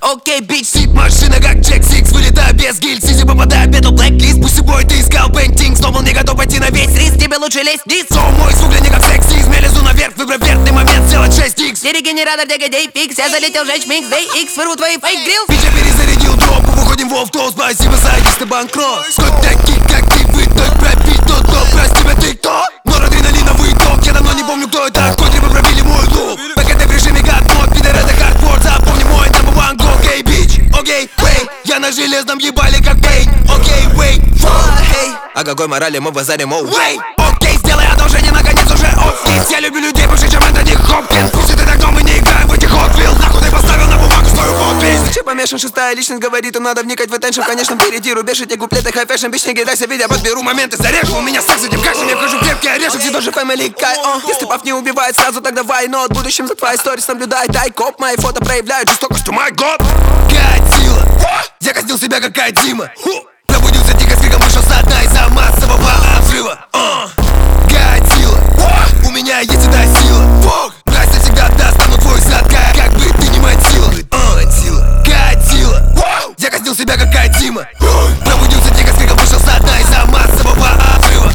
Окей, бич, сит, машина как Джек Сикс. Вылетаю без гильз, изи попадаю в бету блэк-лист. Пусть бой ты искал пейнтинг, снова не готов пойти на весь риск. Тебе лучше лезть вниз. Соу мой звук не как сексизм. Я лезу наверх, выбрав верный момент, сделать 6х. Не регенератор, дегадей, фикс. Я залетел жечь микс, дэй икс. Вырву твои фейк грилл. Бич, я перезарядил дропу, выходим в офф-топ. Спасибо за ты банкрот. Сколько таких, как ты, выток пропить тот, кто прости тебя, ты кто? Норадреналиновый ток, я давно не помню, кто это. Котры бы пробили мой лук. ПКТ в режиме гад-мод, пидор это хардкор. Запомни мой number one go, окей, бич. Окей, вей, я на железном ебале как Пейн. Окей, вей, hey. О какой морали мы базарим, оу? Вей, окей, сделай одолжение, наконец уже оффис. Я люблю людей больше, чем Энтони Хопкинс. Пусть ты так, но мы не играем в этих Hot Wheels. Нахуй ты поставил на бумагу свою подпись. Че помешан, шестая личность говорит, им надо вникать в attention. В конечном впереди рубеж, эти куплеты хай-фэшн. Бич, не кидайся, видя, подберу моменты, зарежу. У меня секс с этим кашем, я вхожу в крепкий орешек. Здесь тоже family guy, Если пап не убивает сразу, тогда why not? В будущем за твои сторис наблюдает айкоп. Мои фото проявляют жестокость, to my god. Годзилла, я казнил себя как Кодзима. Пробудился дико с криком, вышел со дна из-за массового взрыва. Годзилла, у меня есть эта сила. Настя всегда достану твой зад, как бы ты не мотила. Годзилла, я казнил себя как Кодзима. Пробудился дико с криком, вышел со дна из-за массового взрыва.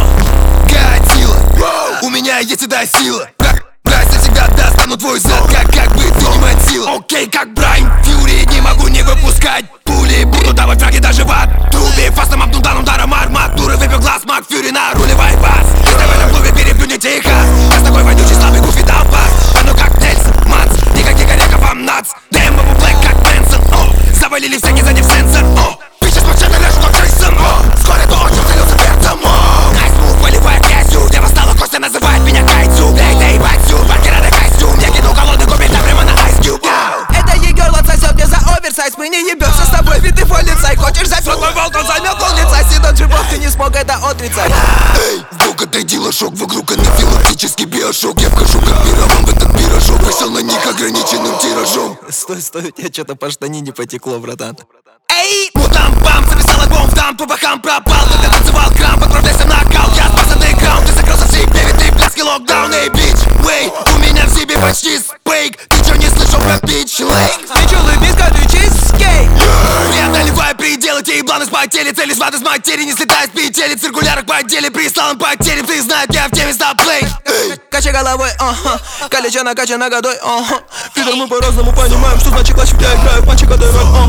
Годзилла, у меня есть эта сила. Настя всегда достану твой зад, как бы ты не мотила. Окей, как Брайан Фьюри, не могу не выпускать пули. Буду давать фраги даже в отрубе. Фастом обнудан ударом арматуры. Выпил глаз Мак Фьюри на руле вайпас. Если в этом клубе переплюнь Техас. Я с такой вонючий слабый гуфи дал пас. Пану как Нельсон Манс, никаких орехов, I'm nuts. Дэм бабу блэк как Мэнсон. Завалили всякий задев сенсор. Бичес мачете лежу как Джейсон. Вскоре то очень целился перцем. Найс мув, выливая грязью. Дева стала Костя, называет меня Кайцу. Эй, батю, банкера на костюм. Я кинул голодный кубик, там прямо на Ice Cube. Это егор сосет мне за оверсайз. Мы не ебемся с тобой, ведь ты полицай. Хочешь взять рот мой волк, он займет пол лица. Сидон живот, ты не смог это отрицать. Эй, вдруг отойди лошок. Вокруг анафилактический биошок. Я вхожу как пироман в этот пирожок. Вышел на них ограниченным тиражом. Стой, у тебя что-то по штанине потекло, братан. Эй, мутам-пам, записал альбом в там, по бокам пропал. Когда танцевал крам, отправляйся в нокаут. Я спас андеграунд, ты закрылся в себе, ведь ты пляски локдаун. Эй, бич, вей, у меня в себе почти спейк. Ты чё не слышал про бич лейк? Ты улыбись, как ты чизкейк. Преодолевая пределы, те ебланы спотели. Цели сват из матери, не слетая с петели. В циркулярах по отделе, прислал им потерям. Ты знаешь, я в теме, stop play. Качай головой, Калеча накача нагодой, Пидор, мы по-разному понимаем, что значит клатч, я играю в матче, когда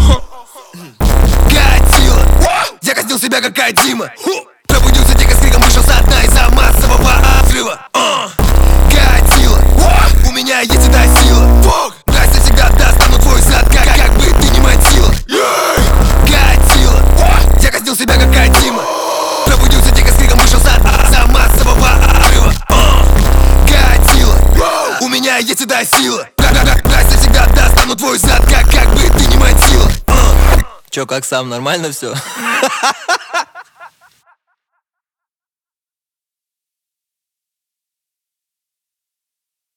Годзилла, я казнил себя как Кодзима. Пробудился дико с криком, вышел со дна из-за массового взрыва. Годзилла, у меня есть эта сила. Настя всегда достану твой зад, как бы ты не мотила. Годзилла, я казнил себя как Кодзима. Пробудился дико с криком, вышел со дна из-за массового взрыва. Годзилла, у меня есть эта сила. Настя всегда достану твой зад, как бы ты не мотила. Чё, как сам, нормально все?